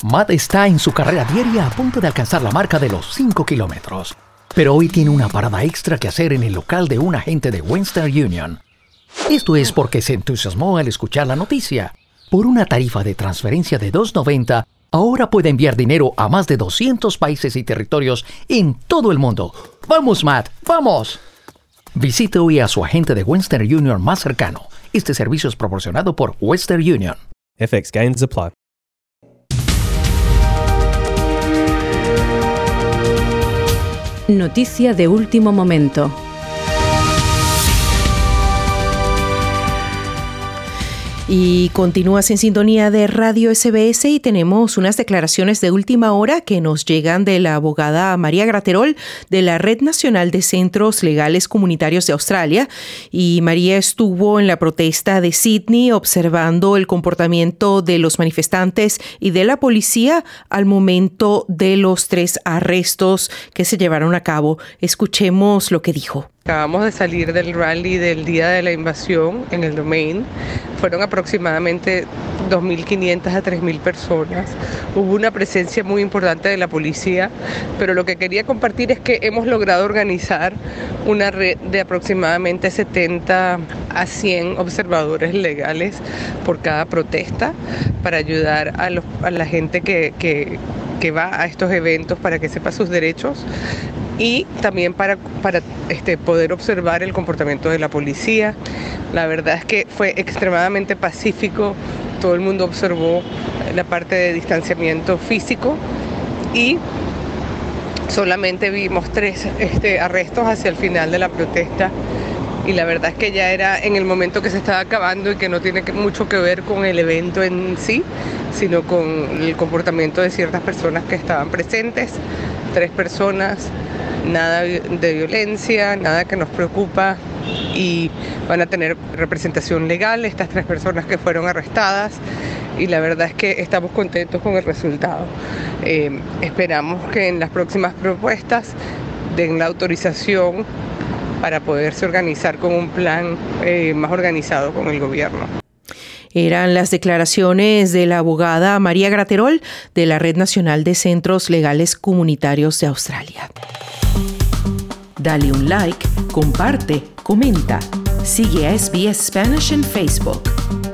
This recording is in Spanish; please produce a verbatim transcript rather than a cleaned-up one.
Matt está en su carrera diaria a punto de alcanzar la marca de los cinco kilómetros. Pero hoy tiene una parada extra que hacer en el local de un agente de Western Union. Esto es porque se entusiasmó al escuchar la noticia. Por una tarifa de transferencia de dos noventa, ahora puede enviar dinero a más de doscientos países y territorios en todo el mundo. ¡Vamos, Matt! ¡Vamos! Visite hoy a su agente de Western Union más cercano. Este servicio es proporcionado por Western Union. F X gains apply. Noticia de último momento. Y continúas en sintonía de Radio S B S y tenemos unas declaraciones de última hora que nos llegan de la abogada María Graterol de la Red Nacional de Centros Legales Comunitarios de Australia. Y María estuvo en la protesta de Sydney observando el comportamiento de los manifestantes y de la policía al momento de los tres arrestos que se llevaron a cabo. Escuchemos lo que dijo. Acabamos de salir del rally del día de la invasión en el Domain. Fueron aproximadamente dos mil quinientas a tres mil personas. Hubo una presencia muy importante de la policía, pero lo que quería compartir es que hemos logrado organizar una red de aproximadamente setenta a cien observadores legales por cada protesta para ayudar a, los, a la gente que, que, que va a estos eventos para que sepa sus derechos. Y también para, para este, poder observar el comportamiento de la policía. La verdad es que fue extremadamente pacífico, todo el mundo observó la parte de distanciamiento físico y solamente vimos tres este, arrestos hacia el final de la protesta. Y la verdad es que ya era en el momento que se estaba acabando y que no tiene mucho que ver con el evento en sí, sino con el comportamiento de ciertas personas que estaban presentes. Tres personas, nada de violencia, nada que nos preocupa y van a tener representación legal estas tres personas que fueron arrestadas y la verdad es que estamos contentos con el resultado. Eh, esperamos que en las próximas propuestas den la autorización para poderse organizar con un plan eh, más organizado con el gobierno. Eran las declaraciones de la abogada María Graterol de la Red Nacional de Centros Legales Comunitarios de Australia. Dale un like, comparte, comenta. Sigue a S B S Spanish en Facebook.